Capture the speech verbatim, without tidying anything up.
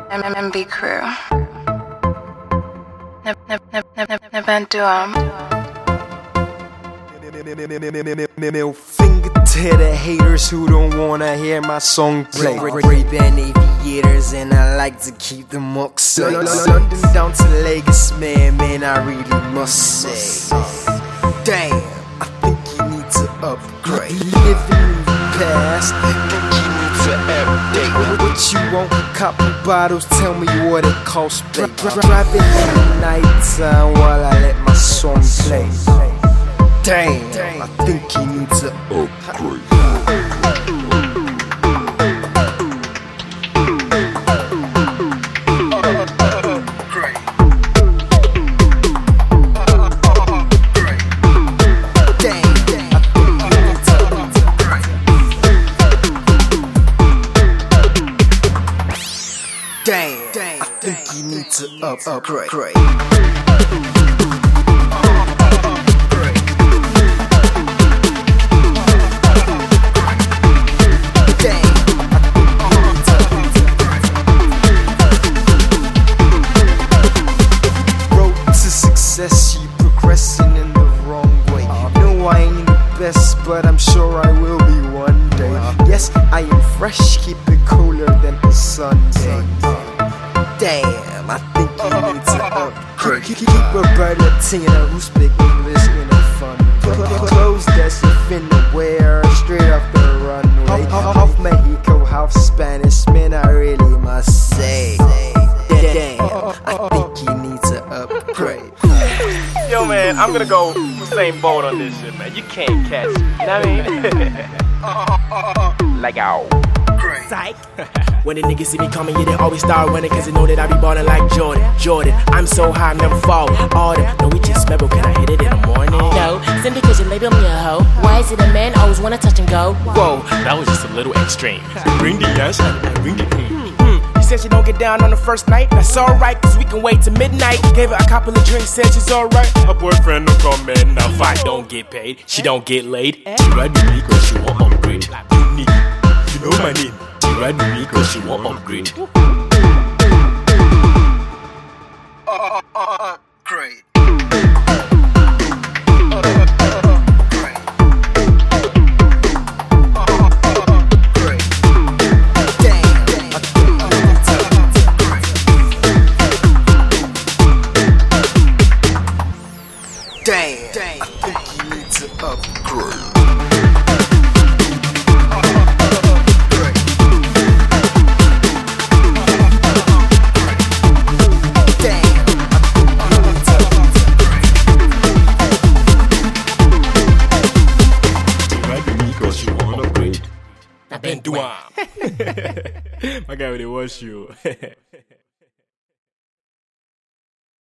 M B crew. Never do um. Middle finger to the haters who don't wanna hear my song play. Ray-Ban aviators and I like to keep them up safe. London down to Lagos, man, man, I really must say. Damn, I think you need to upgrade. Living in the past, I think you need to update. What you want? Copy bottles, tell me what it costs, babe. Driving in the night time while I let my song play. Damn, I think you need to upgrade. Damn, I think you need to up upgrade. You progressing in the wrong way. No, I ain't the best, but I'm sure I will be one day. Yes, I am fresh, keep it cooler than a Sunday. Damn, I think you need to upgrade. Keep a brother Tina who speak English in a fun way. Clothes that you finna wear straight off the runway. Half Mexico, half Spanish, man, I really must say. Damn, I think you need to upgrade. Yo, man, I'm gonna go same boat on this shit, man. You can't catch it. You know what I mean? Like, ow. Psych. When the niggas see me coming, yeah, they always start running, cause they know that I be ballin' like Jordan. Jordan, I'm so high, never fall. All them, no, we just metal, can I hit it in the morning? No, simply cause you label me a hoe. Why is it a man always wanna touch and go? Whoa, that was just a little extreme. Bring the yes, bring the hmm. Said she don't get down on the first night. That's alright, cause we can wait till midnight. Gave her a couple of drinks, said she's alright. Her boyfriend will come in. Now if I don't get paid, she don't get laid. She ride with me cause she won't upgrade. Unique, you know my name. She ride with me cause she won't upgrade. Great. Damn, I think you need to upgrade. Ben Duam. My guy really was you.